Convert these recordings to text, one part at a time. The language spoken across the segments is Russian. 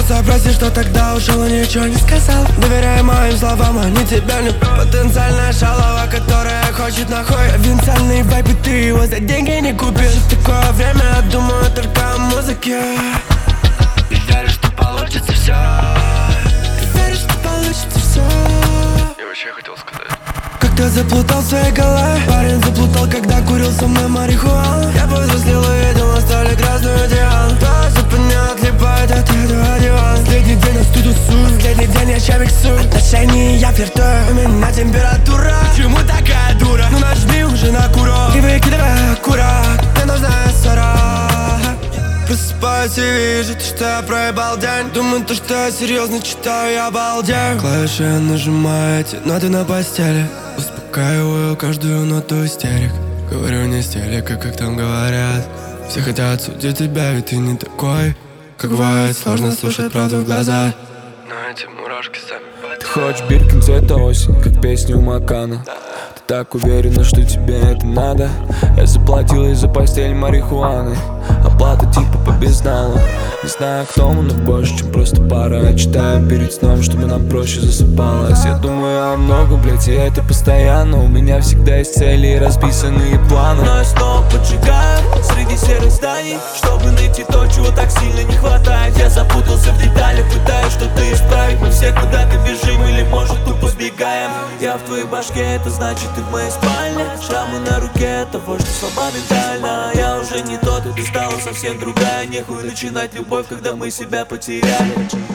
Кажется, прости, что тогда ушел и ничего не сказал. Доверяй моим словам, они тебя не потенциальная шалава, которая хочет нахуй провинциальный вайп, и ты его за деньги не купишь. В такое время я думаю только о музыке. И верю, что получится все. И верю, что получится все. Я вообще хотел сказать. Как-то заплутал в своей голове. Парень заплутал, когда курил со мной марихуану. Я повзрослел и видел на столе красную Диану. Тоже не отлипает от этого дивана. Последний день я тут тусую, последний день я ща миксую. Отношения я флиртую, у меня температура. Почему такая дура? Ну нажми уже на курок и выкидывай окурок. Мне нужна ссора. Просыпаюсь и вижу то, что я проебал день. Думаю, то, что я серьезно читаю, я обалдею. Клавиши я нажимаю, эти ноты на постели. Успокаиваю каждую ноту истерик. Говорю не стелика, как там говорят. Все хотят судить тебя, ведь ты не такой. Как бывает, сложно слушать правду в глаза. Но эти мурашки сами. Ты хочешь Биркин цвета осень, как песня у Макана. Ты так уверена, что тебе это надо. Я заплатила из-за постели марихуаны. Оплата типа по безналу. Не знаю, кто мы, но больше, чем просто пара. Я читаю перед сном, чтобы нам проще засыпалось. Я думаю о многом, блять, и это постоянно. У меня всегда есть цели и расписанные планы. Но я снова поджигаю среди серых зданий, чтобы найти то, чего так сильно не хватает. Я запутался в деталях, пытаюсь что-то исправить. Мы все куда-то бежим или может тупо сбегаем. Я в твоей башке, это значит ты в моей спальне. Шрамы на руке, того, что слаба ментально. Я уже не тот, и ты стала совсем другая. Нехуй начинать любовь, когда мы себя потеряли.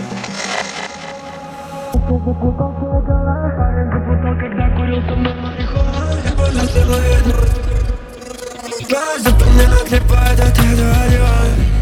Парень заплутал, когда курил со мной марихуану. Я повзрослел и видел. Глаза по мне отлипает от этого дивана.